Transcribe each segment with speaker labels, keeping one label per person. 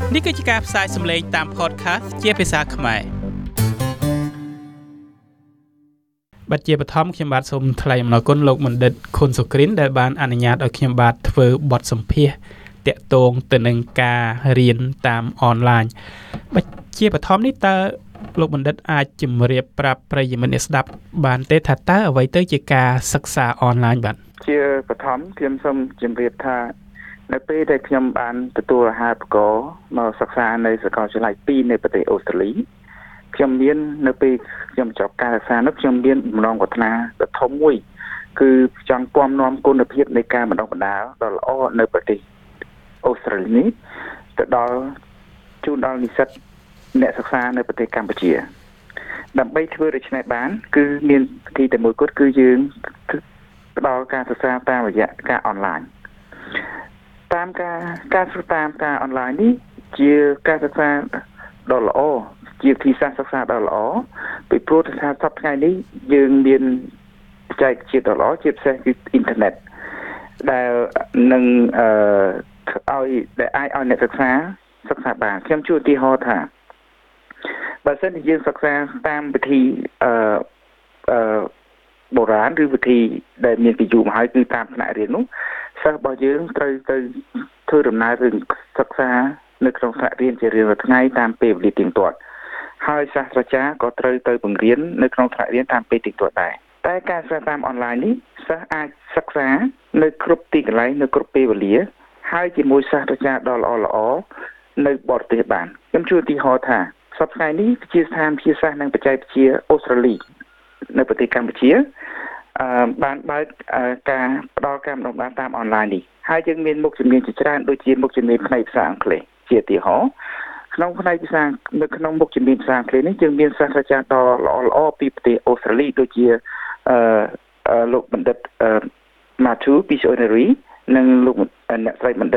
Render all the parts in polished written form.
Speaker 1: នេះគឺជាការផ្សាយសម្លេងតាម podcast ជាភាសាខ្មែរបាទជាបឋមខ្ញុំបាទសូមថ្លែងអំណរគុណលោកបណ្ឌិតខុនសុគ្រីនដែលបានអនុញ្ញាតឲ្យខ្ញុំបាទធ្វើបទសម្ភាសន៍តាក់ទងទៅនឹងការរៀនតាមអនឡាញបាទជាបឋមនេះតើលោកបណ្ឌិតអាចជម្រាបប្រាប់ប្រិយមិត្តអ្នកស្ដាប់បានទេថាតើអ្វីទៅជាការសិក្សាអនឡាញបាទ
Speaker 2: ជាបឋមខ្ញុំសូមជម្រាបថានៅពេលដែលខ្ញុំបានទទួលអាហារូបករណ៍មកសិក្សានៅសាកលវិទ្យាល័យ2នៅប្រទេសអូស្ត្រាលីខ្ញុំមាននៅពេលខ្ញុំចប់ការសិក្សានោះខ្ញុំមានបំណងប្រាថ្នាដ៏ធំមួយគឺចង់ពំនាំគុណភាពនៃការបណ្ដុះបណ្ដាលដ៏ល្អនៅប្រទេសអូស្ត្រាលីនេះទៅដល់ជូនដល់និស្សិតអ្នកសិក្សានៅប្រទេសកម្ពុជាដើម្បីធ្វើដូច្នេះបានគឺមានវិធីតែមួយគត់គឺយើងផ្ដល់ការសិក្សាតាមរយៈការអនឡាញតាមការសិក្សាតាមការអនឡាញនេះជាការសិក្សាដ៏ល្អជាវិធីសាស្ត្រសិក្សាដ៏ល្អពីព្រោះថាសប្តាហ៍ថ្ងៃនេះយើងមានបច្ចេកវិទ្យាដ៏ល្អជាពិសេសគឺអ៊ីនធឺណិតដែលនឹងឲ្យអ្នកសិក្សាបានខ្ញុំជួបឧទាហរណ៍ថាបើសិនជាយើងសិក្សាតាមវិធីបុរាណឬវិធីដែលមានពីយូរមកហើយគឺតាមថ្នាក់រៀននោះសិស្សរបស់យើងត្រូវទៅធ្វើដំណើរទៅសិក្សានៅក្នុងថ្នាក់រៀនជារៀងរាល់ថ្ងៃតាមពេលវេលាទៀងទាត់ហើយសាស្ត្រាចារ្យក៏ត្រូវទៅបង្រៀននៅក្នុងថ្នាក់រៀនតាមពេលទៀងទាត់ដែរតែការសិក្សាតាមអនឡាញនេះសិស្សអាចសិក្សានៅគ្រប់ទីកន្លែងនៅគ្រប់ពេលវេលាហើយជាមួយសាស្ត្រាចារ្យដ៏ល្អនៅបរទេសបានខ្ញុំជួយឧទាហរណ៍ថាសប្តាហ៍នេះវិទ្យាស្ថានវិទ្យាសាស្ត្រនិងបច្ចេកវិទ្យាអូស្ត្រាលីនៅប្រទេសកម្ពុជាបានបើកការផ្ដល់ការបណ្ដុះបណ្ដាលតាមអនឡាញនេះហើយយើងមានមុខជំនាញជាច្រើនដូចជាមុខជំនាញផ្នែកភាសាអង់គ្លេសជាឧទាហរណ៍ក្នុងផ្នែកភាសានៅក្នុងមុខជំនាញភាសាអង់គ្លេសនេះយើងមានសាស្ត្រាចារ្យដ៏ល្អពីប្រទេសអូស្ត្រាលីដូចជាលោកបណ្ឌិតMatthew Pichoneri និងលោកអ្នកស្រីបណ្ឌិត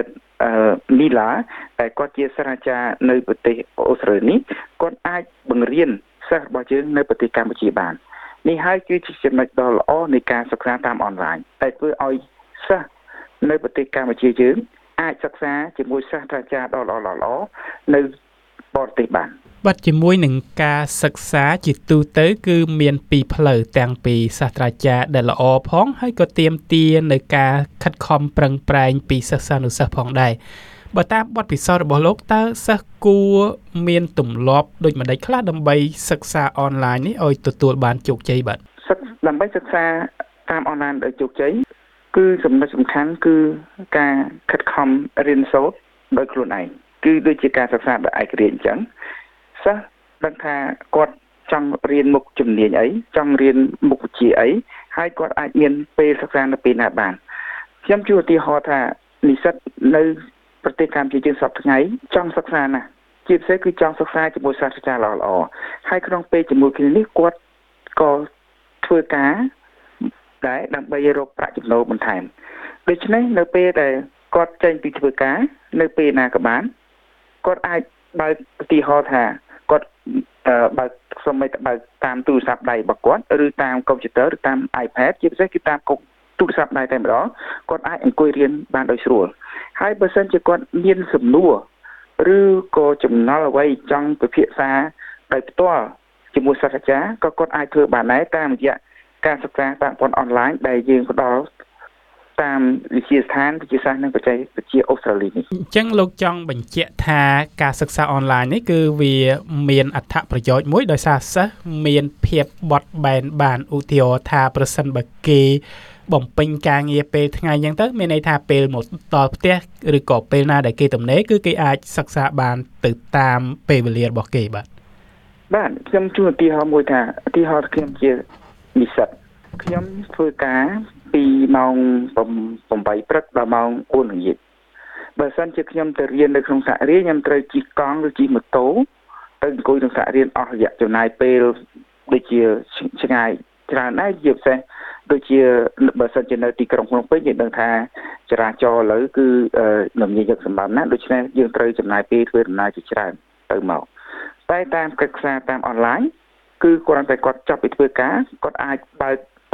Speaker 2: Mila ដែលគាត់ជាសាស្ត្រាចារ្យនៅប្រទេសអូស្ត្រាលីនេះគាត់អាចបង្រៀនសិស្សរបស់យើងនៅប្រទេសកម្ពុជាបាននេះហើយគឺជាចំណុចដ៏ល្អនៃការសិក្សាតាមអនឡាញដែលធ្វើឲ្យសិស្សនៅប្រទេសកម្ពុជាយើងអាចសិក្សាជាមួយសាស្ត្រាចារ្យដ៏ល្អនៅបរទេសបាន
Speaker 1: បាទជាមួយនឹងការសិក្សាជាទូទៅគឺមានពីរផ្លូវទាំងពីសាស្ត្រាចារ្យដែលល្អផងហើយក៏ទាមទារនៅការខិតខំប្រឹងប្រែងពីសិស្សានុសិស្សផងដែរបើតាមបទពិសោធន៍របស់លោកតើសិស្សគួរមានទម្លាប់ដូចម្តេចខ្លះដើម្បីសិក្សាអនឡាញនេះឲ្យទទួលបានជោគជ័យបាទ
Speaker 2: ដើម្បីសិក្សាតាមអនឡាញដោយជោគជ័យគឺចំណុចសំខាន់គឺការខិតខំរៀនសូត្រដោយខ្លួនឯងគឺដូចជាការសិក្សាដោយឯករាជ្យអញ្ចឹងសិស្សដឹងថាគាត់ចង់រៀនមុខជំនាញអីចង់រៀនមុខវិជ្ជាអីហើយគាត់អាចមានពេលសិក្សានៅពេលណាបានខ្ញុំជួបឧទាហរណ៍ថានិស្សិតនៅប្រទេសកម្ពុជាយើងសប្តាហ៍ថ្ងៃចង់សិក្សាណាស់ជាពិសេសគឺចង់សិក្សាជាមួយសាស្ត្រាចារ្យល្អៗហើយក្នុងពេលជាមួយគ្នានេះគាត់ក៏ធ្វើការដែរដើម្បីរកប្រាក់ចំណូលបន្ថែមដូច្នេះនៅពេលដែលគាត់ចេញពីធ្វើការនៅពេលណាក៏បានគាត់អាចបើកឧទាហរណ៍ថាគាត់បើកសូម្បីតែបើកតាមទូរស័ព្ទដៃរបស់គាត់ឬតាមកុំព្យូទ័រឬតាម iPad ជាពិសេសគឺតាមទូរស័ព្ទដៃតែម្ដងគាត់អាចអង្គុយរៀនបានដោយស្រួលហើយបើសិនជាគាត់មានសំណួរឬក៏ចំណល់អ្វីចង់ពិភាក្សាដោយផ្ទាល់ជាមួយសាស្ត្រាចារ្យក៏គាត់អាចធ្វើបានដែរតាមរយៈការសិក្សាតាមព័ន្ធអនឡាញដែលយើងផ្ដល់តាមវិទ្យាស្ថានវិទ្យាសាស្ត្រនិងបច្ចេកវិទ្យាអូស្ត្រាលីនេះ
Speaker 1: អញ្ចឹងលោកចង់បញ្ជាក់ថាការសិក្សាអនឡាញនេះគឺវាមានអត្ថប្រយោជន៍មួយដោយសារសិស្សមានភាពបត់បែនបានឧទាហរណ៍ថាប្រសិនបើគេបំពេញការងារពេលថ្ងៃអញ្ចឹងទៅមានន័យថាពេលមកដល់ផ្ទះឬក៏ពេលណាដែលគេទំនេរគឺគេអាចសិក្សាបានទៅតាមពេលវេលារបស់គេបាទ
Speaker 2: ខ្ញុំជួបឧទាហរណ៍មួយថាឧទាហរណ៍ខ្ញុំជានិស្សិតខ្ញុំធ្វើការពីម៉ោង8ព្រឹកដល់ម៉ោង4ល្ងាចបើសិនជាខ្ញុំទៅរៀននៅក្នុងសាករៀនខ្ញុំត្រូវជិះកង់ឬជិះម៉ូតូទៅអង្គុយក្នុងសាករៀនអស់រយៈចំណាយពេលដូចជាឆ្ងាយច្រើនដែរជាពិសេសដូចជាបើសិនជានៅទីក្រុងភ្នំពេញយើងដឹងថាចរាចរណ៍ឥឡូវគឺនំញញឹកសម្បើមណាស់ដូច្នេះយើងត្រូវចំណាយពេលធ្វើដំណើរជាច្រើនទៅមកតែតាមកិច្ចការតាមអនឡាញគឺគ្រាន់តែគាត់ចាប់ពីធ្វើការគាត់អាចបើកទូ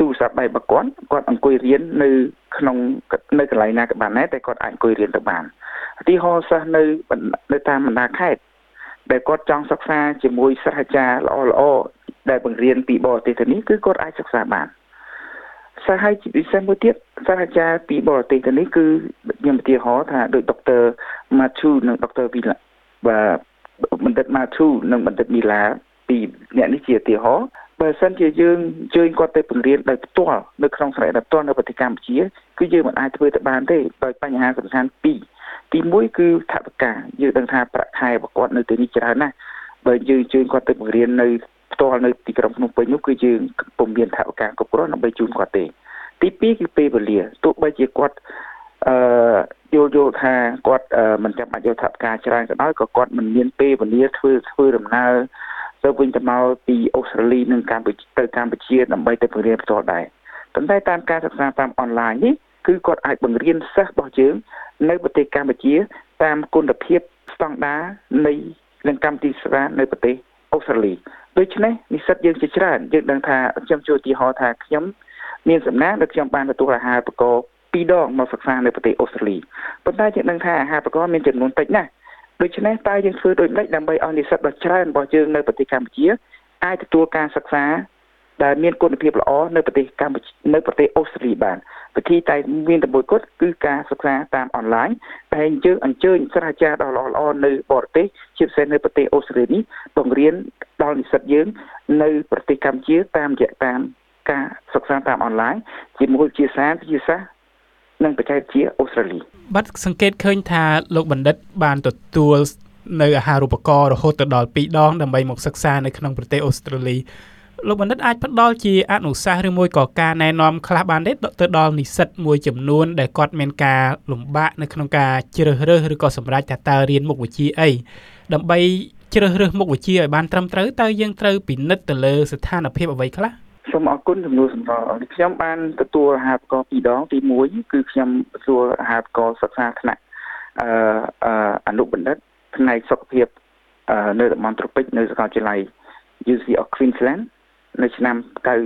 Speaker 2: ទូរស័ព្ទដៃរបស់គាត់អង្គុយរៀននៅក្នុងនៅកន្លែងណាក៏បានដែរតែគាត់អាចអង្គុយរៀនទៅបានឧទាហរណ៍សិស្សនៅតាមបណ្ដាខេត្តដែលគាត់ចង់សិក្សាជាមួយសាស្ត្រាចារ្យល្អៗដែលបង្រៀនពីបរទេសទៅនេះគឺគាត់អាចសិក្សាបានសាហើយជាពិសេសមួយទៀតសាស្ត្រាចារ្យពីបរទេសទៅនេះគឺខ្ញុំឧទាហរណ៍ថាដោយដុកទ័រ Matthew និងដុកទ័រ Villa បាទបណ្ឌិត Matthew និងបណ្ឌិត Villa ពីអ្នកនេះជាឧទាហរណ៍បើសិនជាយើងជើញគាត់ទៅបង្រៀនដោយផ្ទាល់នៅក្នុងស្រុកដោយផ្ទាល់នៅប្រទេសកម្ពុជាគឺយើងមិនអាចធ្វើទៅបានទេដោយបញ្ហាសំខាន់ពីរទី1គឺថវិកាយើងដឹងថាប្រាក់ខែរបស់គាត់នៅទីនេះច្រើនណាស់បើយើងជើញគាត់ទៅបង្រៀននៅផ្ទាល់នៅទីក្រុងភ្នំពេញនោះគឺយើងពុំមានថវិកាគ្រប់គ្រាន់ដើម្បីជូនគាត់ទេទី2គឺពេលវេលាទោះបីជាគាត់យល់ថាគាត់មិនចាំបាច់យកថវិកាច្រើនក៏ដោយក៏គាត់មិនមានពេលវេលាធ្វើដំណើរទៅវិញទៅមកពីអូស្ត្រាលីនិងកម្ពុជាទៅកម្ពុជាដើម្បីទៅបង្រៀនផ្ទាល់ដែរប៉ុន្តែតាមការសិក្សាតាមអនឡាញនេះគឺគាត់អាចបង្រៀនសិស្សរបស់យើងនៅប្រទេសកម្ពុជាតាមគុណភាពស្តង់ដារនៃនឹងកម្មវិធីសិក្សានៅប្រទេសអូស្ត្រាលីដូច្នេះនិស្សិតយើងជាច្រើនយើងដឹងថាខ្ញុំជួយឧទាហរណ៍ថាខ្ញុំមានសំណាងដែលខ្ញុំបានទទួលអាហារូបករណ៍2ដងមកសិក្សានៅប្រទេសអូស្ត្រាលីប៉ុន្តែយើងដឹងថាអាហារូបករណ៍មានចំនួនតិចណាស់ដូច្នេះតើយើងធ្វើដូចម្តេចដើម្បីឲ្យនិស្សិតដ៏ច្រើនរបស់យើងនៅប្រទេសកម្ពុជាអាចទទួលការសិក្សាដែលមានគុណភាពល្អនៅប្រទេសកម្ពុជានៅប្រទេសអូស្ត្រាលីបានវិធីតែមានតែមួយគត់គឺការសិក្សាតាមអនឡាញតែយើងអញ្ជើញសាស្ត្រាចារ្យដ៏ល្អៗនៅបរទេសជាពិសេសនៅប្រទេសអូស្ត្រាលីនេះបង្រៀនដល់និស្សិតយើងនៅប្រទេសកម្ពុជាតាមរយៈតាមការសិក្សាតាមអនឡាញជាមួយជាសាស្ត្រវិទ្យាសាស្ត្រនិងបច្ចេកវិទ្យាអូស្ត្រាលី
Speaker 1: បាទសង្កេតឃើញថាលោកបណ្ឌិតបានទទួលនៅអាហារូបករណ៍រហូតដល់2ដងដើម្បីមកសិក្សានៅក្នុងប្រទេសអូស្ត្រាលីលោកបណ្ឌិតអាចផ្ដល់ជាអនុសាសន៍ឬមួយក៏ការណែនាំខ្លះបានទេទៅដល់និស្សិតមួយចំនួនដែលគាត់មានការលំបាកនៅក្នុងការជ្រើសរើសឬក៏សម្រេចថាតើរៀនមុខវិជ្ជាអីដើម្បីជ្រើសរើសមុខវិជ្ជាឲ្យបានត្រឹមត្រូវតើយើងត្រូវពិនិត្យទៅលើស្ថានភាពអ្វីខ្លះ
Speaker 2: សូមអរគុណចំនួនសម្រាប់ខ្ញុំបានទទួលអាហារូបករណ៍2ដងទី1គឺខ្ញុំទទួលអាហារូបករណ៍សិក្សាថ្នាក់អនុបណ្ឌិតផ្នែកសុខភាពនៅតំបន់ត្រូពិចនៅសាកលវិទ្យាល័យ University of Queensland នៅឆ្នាំ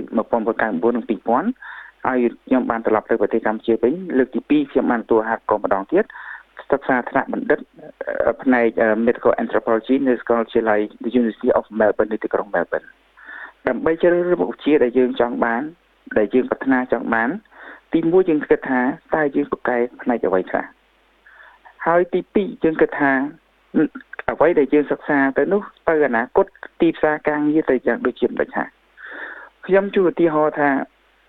Speaker 2: 1999និង2000ហើយខ្ញុំបានត្រឡប់ទៅប្រទេសកម្ពុជាវិញលើកទី2ខ្ញុំបានទទួលអាហារូបករណ៍ម្ដងទៀតសិក្សាថ្នាក់បណ្ឌិតផ្នែក Medical Anthropology នៅសាកលវិទ្យាល័យ University of Melbourne នៅទីក្រុង Melbourne ដើម្បីជ្រើសរើសមុខវិជ្ជាដែលយើងចង់បានដែលយើងប្រាថ្នាចង់បានទី1យើងគិតថាតើយើងពូកែផ្នែកអ្វីខ្លះហើយទី2យើងគិតថាអ្វីដែលយើងសិក្សាទៅនោះទៅអនាគតទីផ្សារការងារទៅយ៉ាងដូចជាមិនដូចថាខ្ញុំជួយឧទាហរណ៍ថា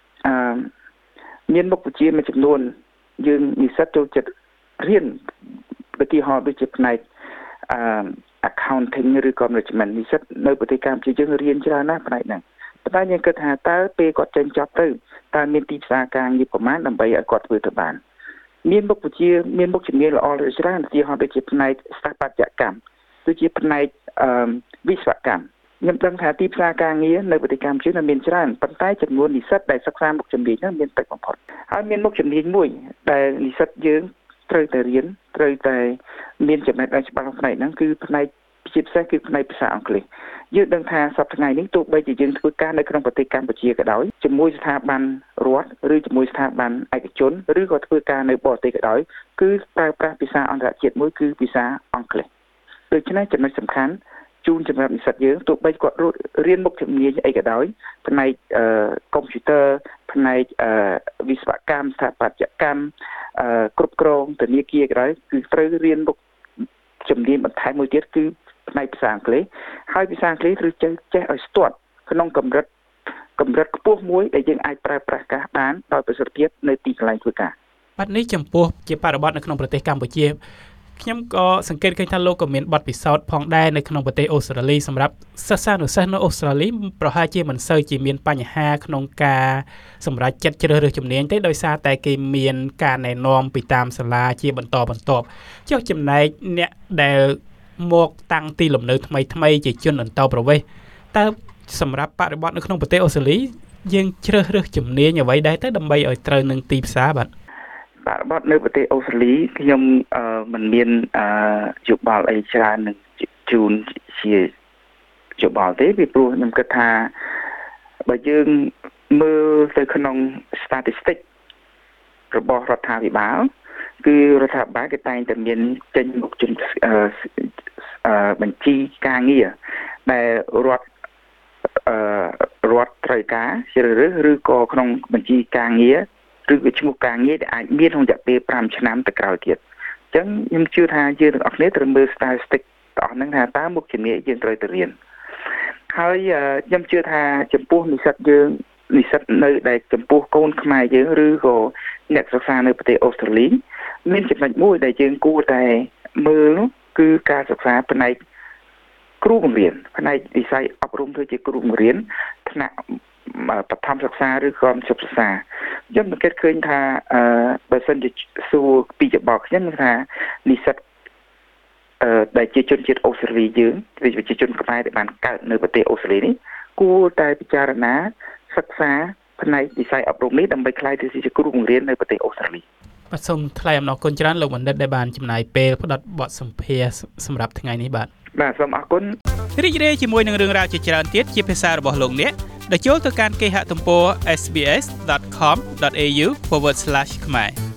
Speaker 2: មានមុខវិជ្ជាមួយចំនួនយើងនិស្សិតចូលចិត្តរៀនឧទាហរណ៍ដូចជាផ្នែកaccounting ឬក៏ management និស្សិតនៅប្រទេសកម្ពុជាយើងរៀនច្រើនណាស់ផ្នែកហ្នឹងប៉ុន្តែយើងគិតថាតើពេលគាត់ចេញចប់ទៅតើមានទីផ្សារការងារប្រមាណដើម្បីឲ្យគាត់ធ្វើទៅបានមានមុខវិជ្ជាមានមុខជំនាញល្អច្រើនឧទាហរណ៍ដូចជាផ្នែកស្ថាបត្យកម្មដូចជាផ្នែកវិស្វកម្មខ្ញុំដឹងថាទីផ្សារការងារនៅប្រទេសកម្ពុជានៅមានច្រើនប៉ុន្តែចំនួននិស្សិតដែលសិក្សាមុខជំនាញហ្នឹងមានតិចបំផុតហើយមានមុខជំនាញមួយដែលនិស្សិតយើងត្រូវតែរៀនត្រូវតែមានចំណេះដឹងច្បាស់ក្នុងផ្នែកហ្នឹងគឺផ្នែកជាពិសេសគឺផ្នែកភាសាអង់គ្លេសយើងដឹងថាសប្តាហ៍ថ្ងៃនេះទោះបីជាយើងធ្វើការនៅក្នុងប្រទេសកម្ពុជាក៏ដោយជាមួយស្ថាប័នរដ្ឋឬជាមួយស្ថាប័នឯកជនឬក៏ធ្វើការនៅបរទេសក៏ដោយគឺប្រើប្រាស់ភាសាអន្តរជាតិមួយគឺភាសាអង់គ្លេសដូច្នេះចំណុចសំខាន់ជូនសម្រាប់និស្សិតយើងទោះបីគាត់រៀនមុខជំនាញអីក៏ដោយផ្នែកកុំព្យូទ័រផ្នែកវិស្វកម្មស្ថាបត្យកម្មគ្រប់គ្រងធនាគារក៏ដោយគឺត្រូវរៀនមុខជំនាញបន្ថែមមួយទៀតគឺផ្នែកភាសាអង់គ្លេសហើយភាសាអង់គ្លេសត្រូវចេះឲ្យស្ទាត់ក្នុងកម្រិតខ្ពស់មួយដែលយើងអាចប្រើប្រាស់ការបានដោយប្រសិទ្ធភាពនៅទីកន្លែងធ្វើការ
Speaker 1: បាទនេះចំពោះជាបរិបទនៅក្នុងប្រទេសកម្ពុជាខ្ញុំក៏សង្កេតឃើញថាលោកក៏មានបទពិសោធន៍ផងដែរនៅក្នុងប្រទេសអូស្ត្រាលីសម្រាប់សិស្សានុសិស្សនៅអូស្ត្រាលីប្រហែលជាមិនសូវជាមានបញ្ហាក្នុងការសម្រេចចិត្តជ្រើសរើសជំនាញទេដោយសារតែគេមានការណែនាំពីតាមសាលាជាបន្តបន្ទាប់ចុះចំណែកអ្នកដែលមកតាំងទីលំនៅថ្មីជាជនអន្តោប្រវេសន៍តើសម្រាប់បរិបទនៅក្នុងប្រទេសអូស្ត្រាលីយើងជ្រើសរើសជំនាញអ្វីដែរទៅដើម្បីឲ្យត្រូវនឹងទីផ្សារបាទ
Speaker 2: បរិបទនៅប្រទេសអូស្ត្រាលីខ្ញុំមិនមានយោបល់អីច្រើននឹងជូនជាយោបល់ទេពីព្រោះខ្ញុំគិតថាបើយើងមើលទៅក្នុង statistic របស់រដ្ឋាភិបាលគឺរដ្ឋាភិបាលគេតែងតែមានចេញមុខជំបញ្ជីការងារដែលរដ្ឋត្រូវការជ្រើសរើសឬក៏ក្នុងបញ្ជីការងារឬក៏ឈ្មោះការងារដែលអាចមានក្នុងរយៈពេល5ឆ្នាំទៅក្រោយទៀតអញ្ចឹងខ្ញុំជឿថាយើងទាំងអស់គ្នាត្រូវមើល statistic ទាំងអស់ហ្នឹងថាតើមុខជំនាញយើងត្រូវទៅរៀនហើយខ្ញុំជឿថាចំពោះនិស្សិតនៅដែលចំពោះកូនខ្មែរយើងឬក៏អ្នកសិក្សានៅប្រទេសអូស្ត្រាលីមានចំណុចមួយដែលយើងគួរតែមើលគឺការសិក្សាផ្នែកគ្រូបង្រៀនផ្នែកវិស័យអប់រំធ្វើជាគ្រូបង្រៀនថ្នាក់បឋមសិក្សាឬក៏មធ្យមសិក្សាខ្ញុំសង្កេតឃើញថាបើសិនជាសួរពីច្បងខ្ញុំថានិស្សិតដែលជាជនជាតិអូស្ត្រាលីយើងជាជនខ្មែរដែលបានកើតនៅប្រទេសអូស្ត្រាលីនេះគួរតែពិចារណាសិក្សាផ្នែកវិស័យអប់រំនេះដើម្បីក្លាយទៅជាគ្រូបង្រៀននៅប្រទេសអូស្ត្រាលី
Speaker 1: បាទសូមថ្លែងអំណរគុណច្រើនលោកបណ្ឌិតដែលបានចំណាយពេលផ្ដល់បទសម្ភាសន៍សម្រាប់ថ្ងៃនេះបាទ
Speaker 2: សូមអរគុណ
Speaker 1: រីករាយជាមួយនឹងរឿងរ៉ាវជាច្រើនទៀតជាភាសារបស់លោកអ្នកដែលចូលទៅកាន់គេហទំព័រ sbs.com.au/ ខ្មែរ